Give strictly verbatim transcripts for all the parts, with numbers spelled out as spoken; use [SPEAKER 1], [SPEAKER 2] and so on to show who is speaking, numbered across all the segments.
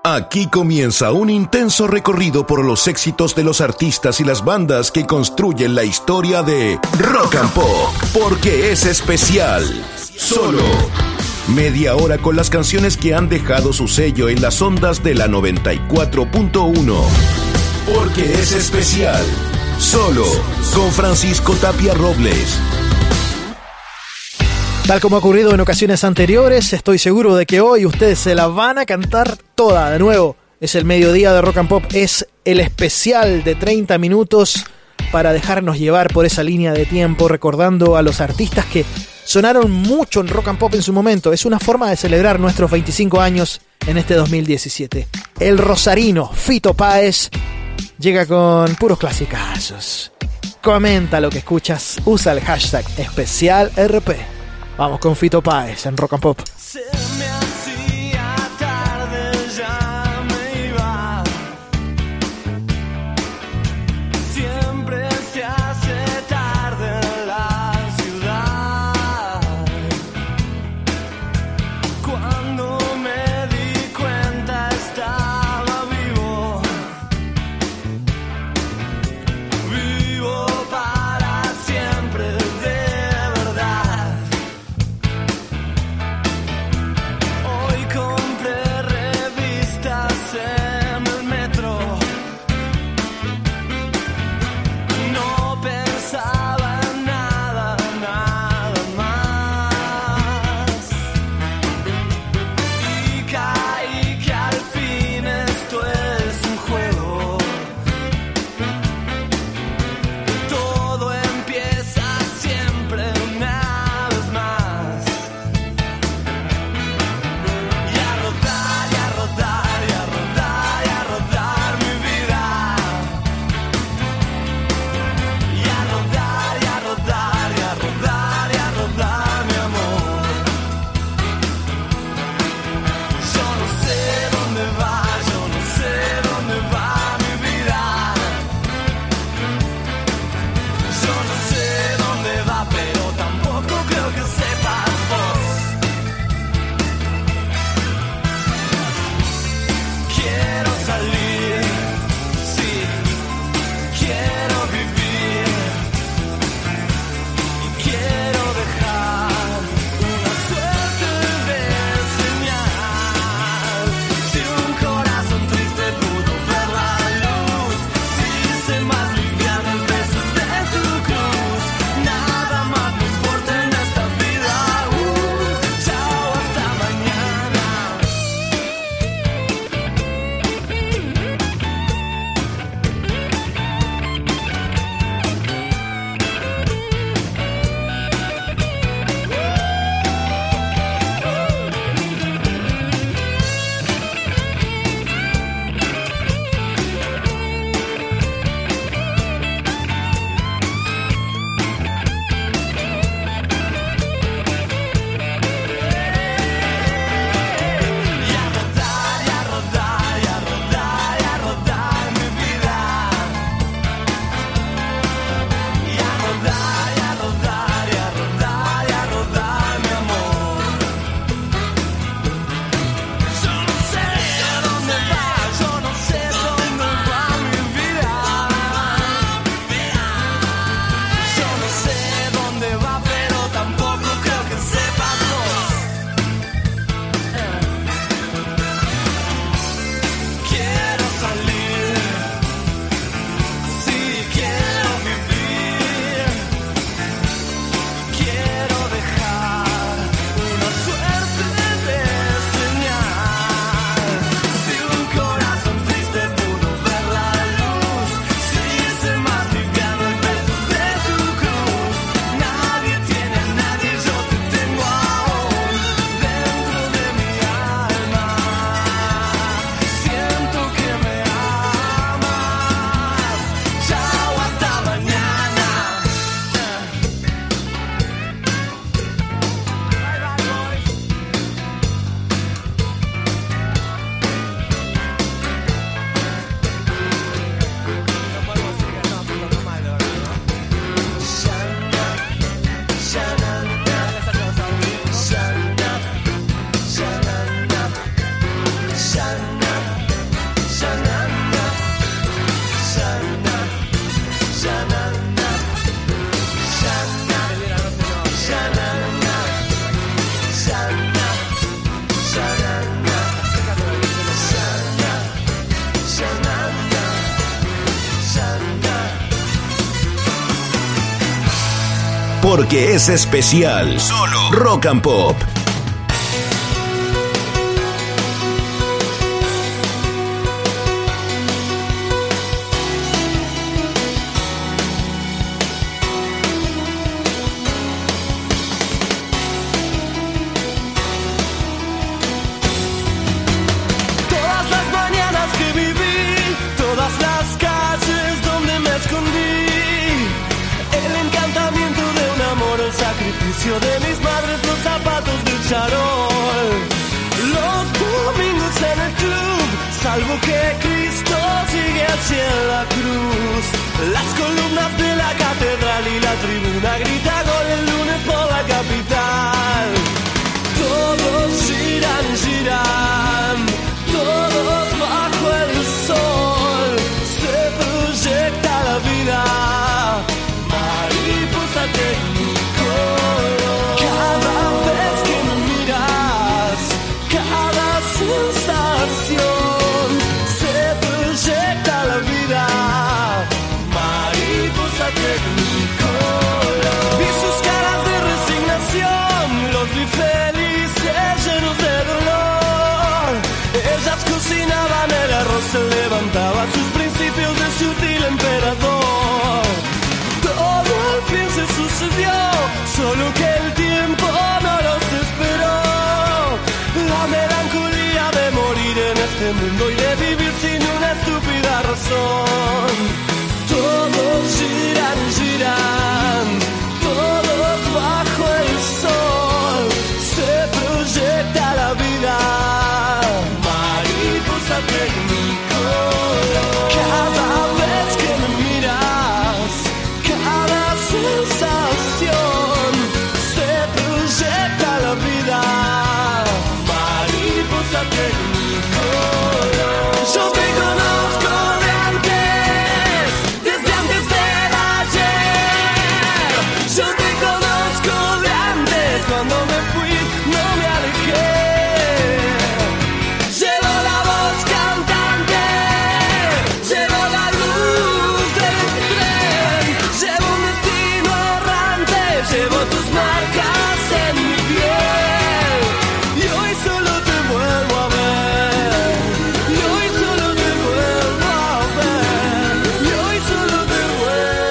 [SPEAKER 1] Aquí comienza un intenso recorrido por los éxitos de los artistas y las bandas que construyen la historia de Rock and Pop, porque es especial. Solo media hora con las canciones que han dejado su sello en las ondas de la noventa y cuatro punto uno. Porque es especial. Solo con Francisco Tapia Robles.
[SPEAKER 2] Tal como ha ocurrido en ocasiones anteriores, estoy seguro de que hoy ustedes se la van a cantar toda de nuevo. Es el mediodía de Rock and Pop, es el especial de treinta minutos para dejarnos llevar por esa línea de tiempo, recordando a los artistas que sonaron mucho en Rock and Pop en su momento. Es una forma de celebrar nuestros veinticinco años en este dos mil diecisiete. El rosarino Fito Páez llega con puros clasicazos. Comenta lo que escuchas, usa el hashtag especial R P. Vamos con Fito Páez en Rock and Pop.
[SPEAKER 3] Se me hacía tarde, ya me iba. Siempre se hace tarde en la ciudad. Cuando me di cuenta estaba vivo. Vivo para siempre, de verdad.
[SPEAKER 1] porque es especial. Solo Rock and Pop.
[SPEAKER 3] De mis madres los zapatos de charol, los domingos en el club, salvo que Cristo sigue hacia la cruz, las columnas de la catedral y la tribuna grita gol el lunes por la capital. Todos giran, giran, todos bajo el sol, se proyecta la vida, mariposa técnica. Cada vez que me miras, cada sensación se proyecta la vida, mariposa tecnicolor. Vi sus caras de resignación, los vi felices llenos de dolor. Ellas cocinaban el arroz, se levantaban sus principios de sutil emperador. Todo al fin se sucedió, solo que el tiempo no los esperó. La melancolía de morir en este mundo y de vivir sin una estúpida razón. Todos giran, giran, todos bajo el sol, se proyecta la vida, mariposa tecnicolor. Cada vez que me miras, cada sensación se proyecta la vida, mariposa tecnicolor. Yo te conozco de antes, desde antes del ayer. Yo te conozco de antes, cuando me fui no me alejé. Llevo la voz cantante, llevo la luz del tren, llevo un destino errante, llevo tus marcas en mi piel. Y hoy solo te vuelvo a ver, y hoy solo te vuelvo a ver, y hoy solo te vuelvo a ver.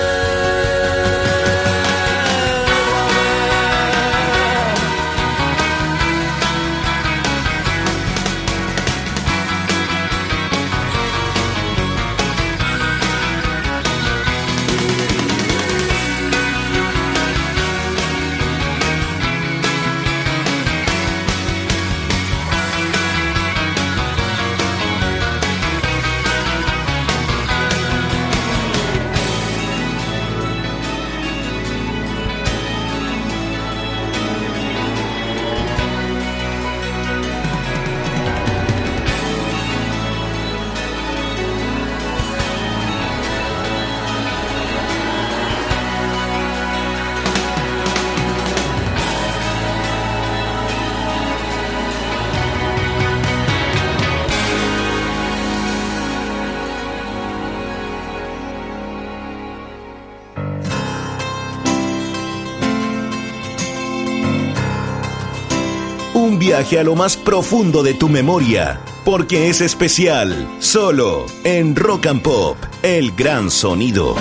[SPEAKER 1] Un viaje a lo más profundo de tu memoria, porque es especial, solo en Rock and Pop, el gran sonido.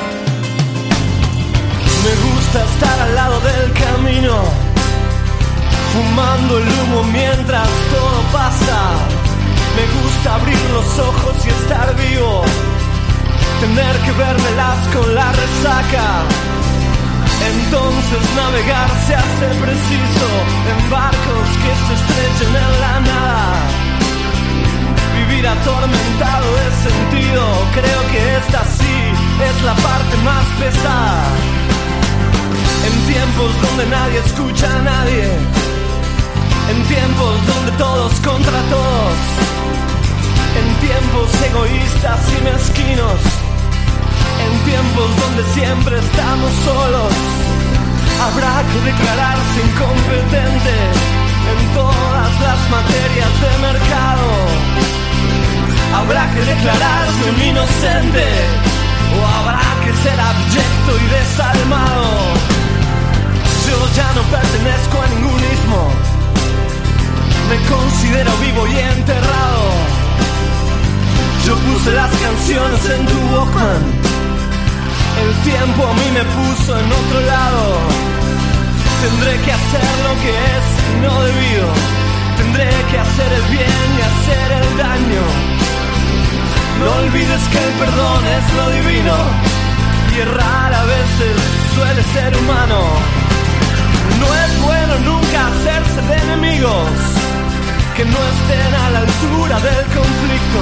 [SPEAKER 3] Me gusta estar al lado del camino, fumando el humo mientras todo pasa. Me gusta abrir los ojos y estar vivo, tener que vérmelas con la resaca. Entonces navegar se hace preciso en barcos que se estrechen en la nada. Vivir atormentado es sentido, creo que esta sí es la parte más pesada. En tiempos donde nadie escucha a nadie, en tiempos donde todos contra todos, en tiempos egoístas y mezquinos, en tiempos donde siempre estamos solos, habrá que declararse incompetente en todas las materias de mercado. Habrá que declararse inocente, o habrá que ser abyecto y desalmado. Yo ya no pertenezco a ningún istmo. Me considero vivo y enterrado. Yo puse las canciones en tu Walkman. El tiempo a mí me puso en otro lado. Tendré que hacer lo que es no debido. Tendré que hacer el bien y hacer el daño. No olvides que el perdón es lo divino. Y errar a veces suele ser humano. No es bueno nunca hacerse de enemigos que no estén a la altura del conflicto,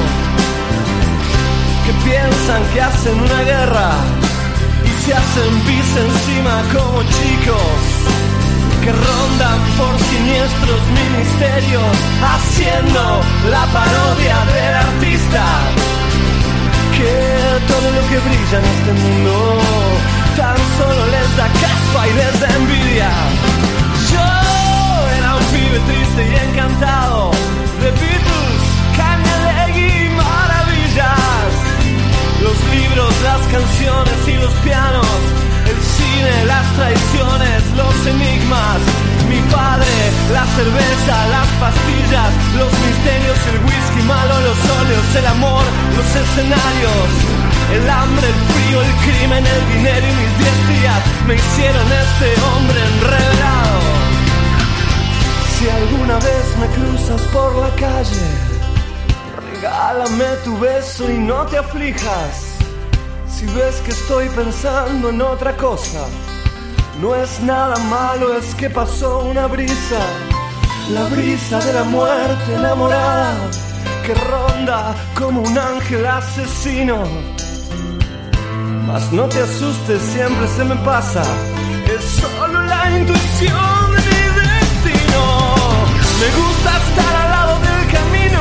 [SPEAKER 3] que piensan que hacen una guerra y se hacen pis encima como chicos, que rondan por siniestros ministerios haciendo la parodia del artista, que todo lo que brilla en este mundo tan solo les da caspa y les da envidia. Yo era un pibe triste y encantado de Beatles, Canyalegui y maravillas. Los libros, las canciones y los pianos, el cine, las traiciones, los enigmas. Mi padre, la cerveza, las pastillas, los misterios, el whisky malo, los óleos, el amor, los escenarios, el hambre, el frío, el crimen, el dinero y mis diez días me hicieron este hombre enredado. Si alguna vez me cruzas por la calle, regálame tu beso y no te aflijas. Si ves que estoy pensando en otra cosa, no es nada malo, es que pasó una brisa, la brisa de la muerte enamorada, que ronda como un ángel asesino. Mas no te asustes, siempre se me pasa, es solo la intuición de mi destino. Me gusta estar al lado del camino,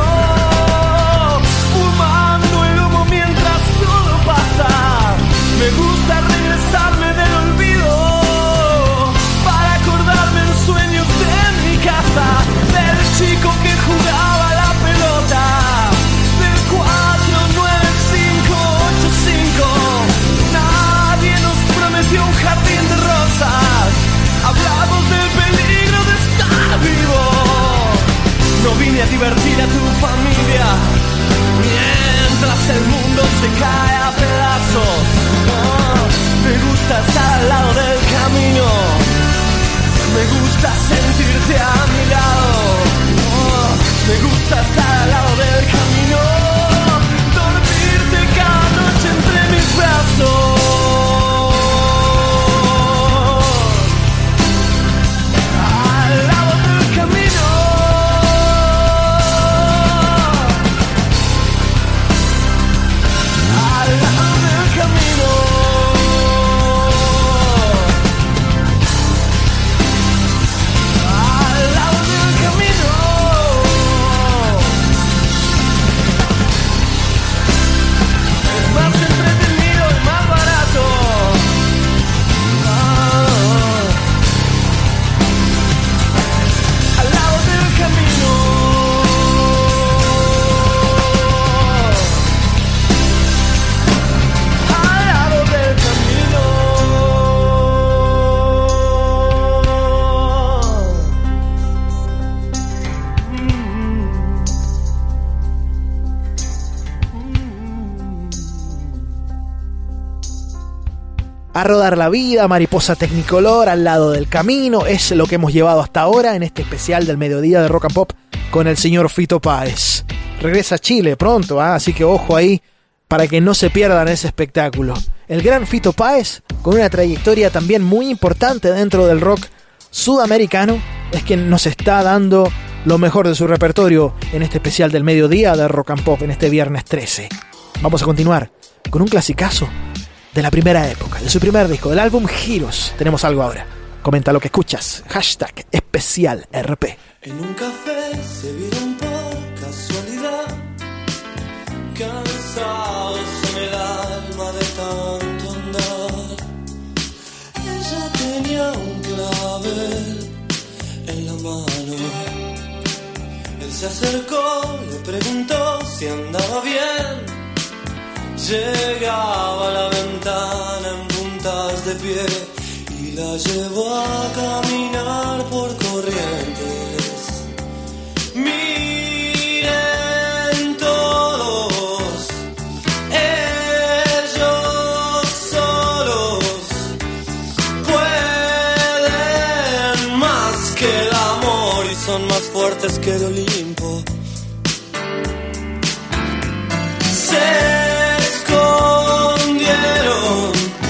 [SPEAKER 3] fumando el humo mientras todo pasa. Me gusta regresarme del olvido para acordarme en sueños de mi casa, del chico que jugaba la pelota, del cuatro nueve cinco ocho cinco. Nadie nos prometió un jardín de rosas, hablamos del peligro de estar vivo. No vine a divertir a tu familia mientras el mundo se cae a pedazos. Oh, me gusta estar al lado del camino, me gusta sentirte a mi lado. Oh, me gusta estar al lado del camino, dormirte cada noche entre mis brazos. Al lado del camino.
[SPEAKER 2] A rodar la vida, mariposa tecnicolor, al lado del camino, es lo que hemos llevado hasta ahora en este especial del mediodía de Rock and Pop con el señor Fito Páez. Regresa a Chile pronto, ¿eh? Así que ojo ahí para que no se pierdan ese espectáculo. El gran Fito Páez, con una trayectoria también muy importante dentro del rock sudamericano, es quien nos está dando lo mejor de su repertorio en este especial del mediodía de Rock and Pop en este viernes trece. Vamos a continuar con un clasicazo de la primera época, de su primer disco, del álbum Giros. Tenemos algo ahora. Comenta lo que escuchas. Hashtag especial R P.
[SPEAKER 4] En un café se vieron por casualidad, cansados en el alma de tanto andar. Ella tenía un clavel en la mano. Él se acercó, le preguntó si andaba bien. Llegaba a la ventana en puntas de pie y la llevo a caminar por corrientes. Miren todos, ellos solos pueden más que el amor y son más fuertes que el Olimpo. Se escondieron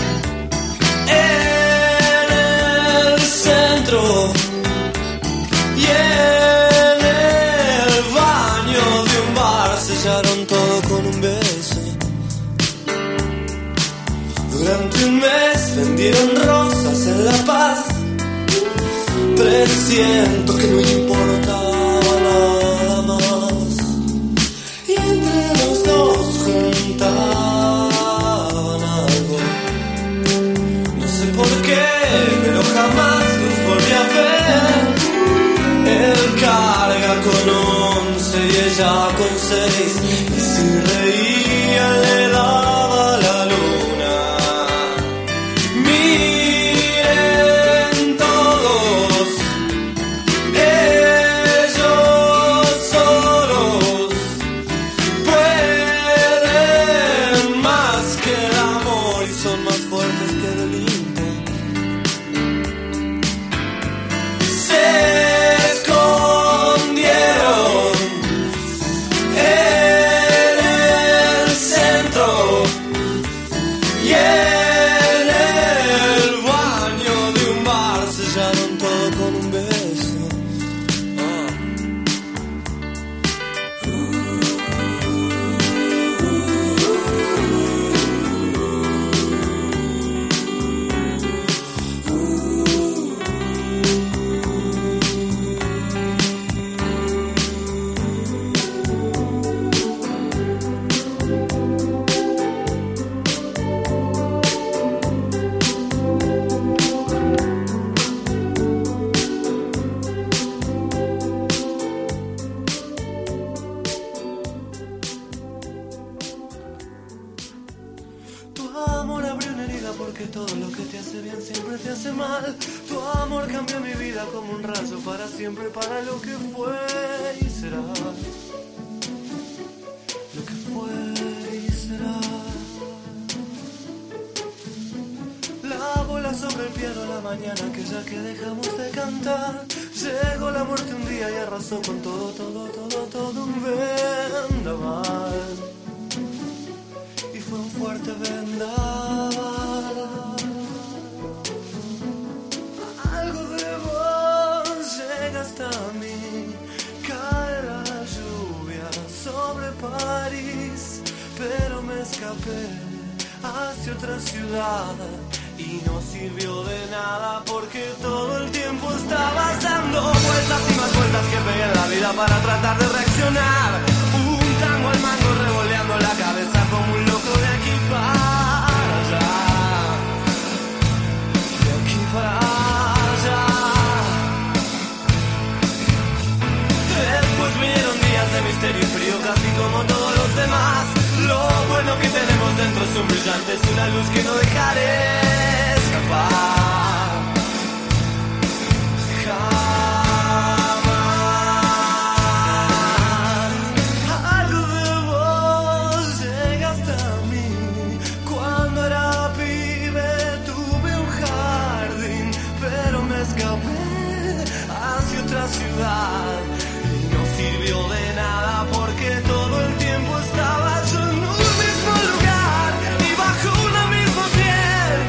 [SPEAKER 4] en el centro y en el baño de un bar sellaron todo con un beso. Durante un mes vendieron rosas en La Paz. Presiento que no importaba nada más. Y entre los dos juntaban algo. No sé por qué, pero jamás los volví a ver. Él carga con once y ella con seis. Y si reía le daba la luna. Miren todos, ellos solos pueden más que el amor y son más fuertes que el Olimpo. Se escondieron en el centro y en el baño de un bar sellaron todo con un beso. Ah. Tu amor abrió una herida porque todo lo que te hace bien siempre te hace mal. Tu amor cambió mi vida como un rayo para siempre, para lo que fue y será. Lo que fue y será. La bola sobre el piano la mañana aquella que dejamos de cantar. Llegó la muerte un día y arrasó con todo, todo, todo, todo un vendaval. Y fue un fuerte vendaval. Algo de vos llega hasta mí. Cae la lluvia sobre París, pero me escapé hacia otra ciudad y no sirvió de nada porque todo el tiempo estabas dando vueltas y más vueltas que pegué en la vida para tratar de reaccionar. Un tango al mango revoleando la cabeza como un loco de aquí para allá, de aquí para allá. Después vinieron días de misterio y frío casi como todos los demás. Lo bueno que tenemos dentro es un brillante, es una luz que no dejaré escapar jamás. Algo de vos llega hasta mí. Cuando era pibe tuve un jardín, pero me escapé hacia otra ciudad y no sirvió de nada porque todo el tiempo estaba yo en un mismo lugar y bajo una misma piel.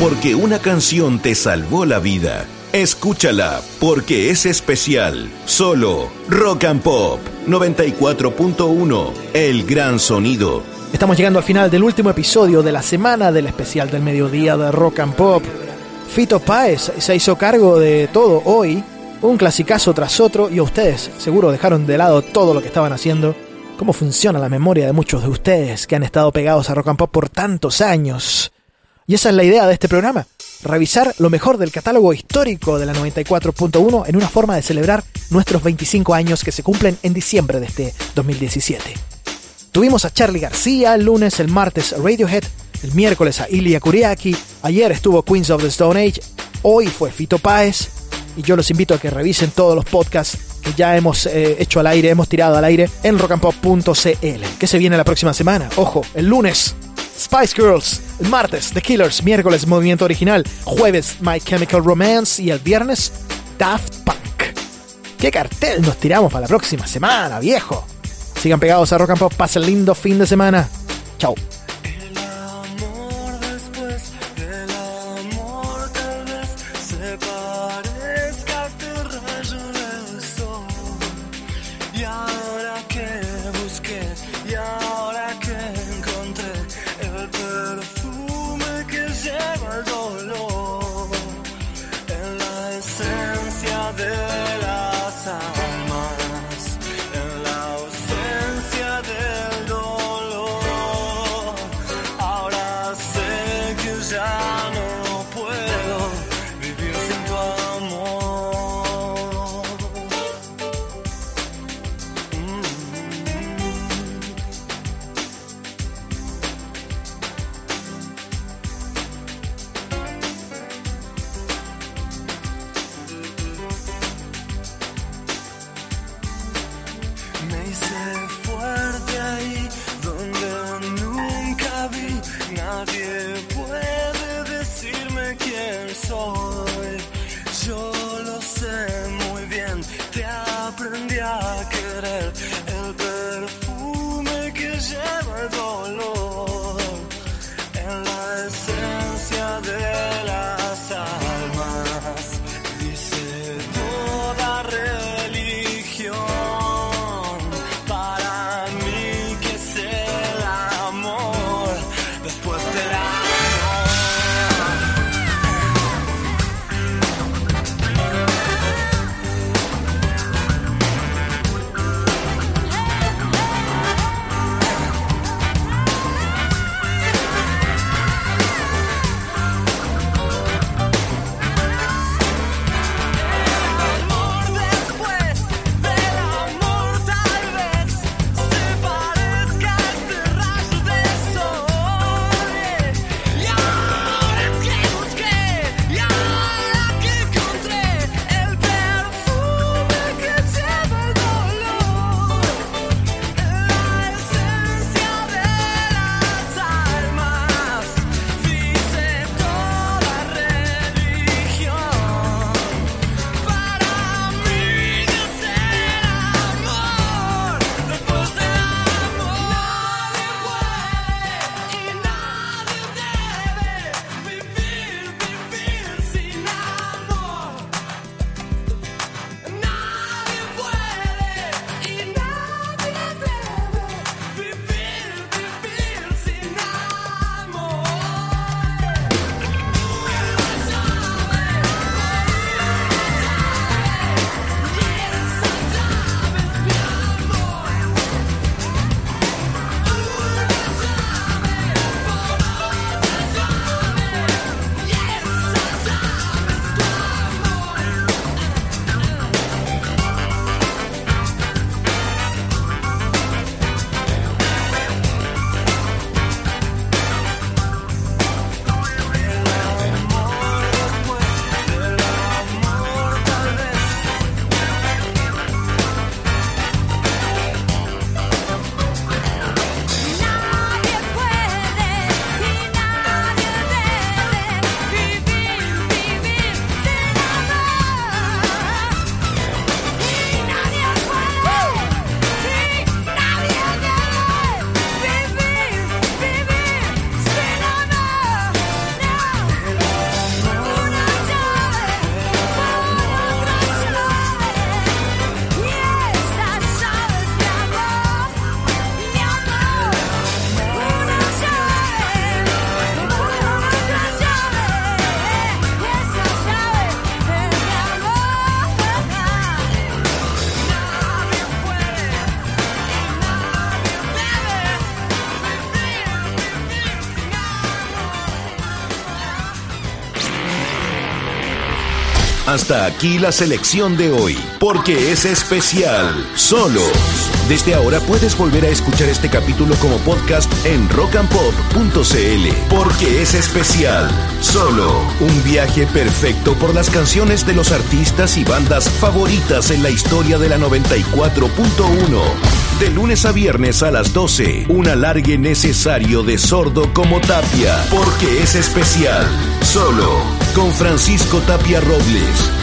[SPEAKER 1] porque una canción te salvó la vida. Escúchala, porque es especial. Solo Rock and Pop noventa y cuatro punto uno, el gran sonido.
[SPEAKER 2] Estamos llegando al final del último episodio de la semana del especial del mediodía de Rock and Pop. Fito Páez se hizo cargo de todo hoy, un clasicazo tras otro, y ustedes seguro dejaron de lado todo lo que estaban haciendo. Cómo funciona la memoria de muchos de ustedes que han estado pegados a Rock and Pop por tantos años. Y esa es la idea de este programa, revisar lo mejor del catálogo histórico de la noventa y cuatro punto uno en una forma de celebrar nuestros veinticinco años que se cumplen en diciembre de este dos mil diecisiete. Tuvimos a Charly García el lunes, el martes a Radiohead, el miércoles a Ilya Kuriaki, ayer estuvo Queens of the Stone Age, hoy fue Fito Páez, y yo los invito a que revisen todos los podcasts que ya hemos eh, hecho al aire, hemos tirado al aire en rock and pop punto c l. ¿Qué se viene la próxima semana? Ojo, el lunes Spice Girls, el martes The Killers, miércoles Movimiento Original, jueves My Chemical Romance y el viernes Daft Punk. ¿Qué cartel nos tiramos para la próxima semana, viejo? Sigan pegados a Rock and Pop, pasen lindo fin de semana. Chao.
[SPEAKER 4] Para
[SPEAKER 1] Hasta aquí la selección de hoy, porque es especial, solo. Desde ahora puedes volver a escuchar este capítulo como podcast en rock and pop punto c l, porque es especial, solo. Un viaje perfecto por las canciones de los artistas y bandas favoritas en la historia de la noventa y cuatro punto uno. De lunes a viernes a las doce, un alargue necesario de Sordo como Tapia, porque es especial, solo, con Francisco Tapia Robles.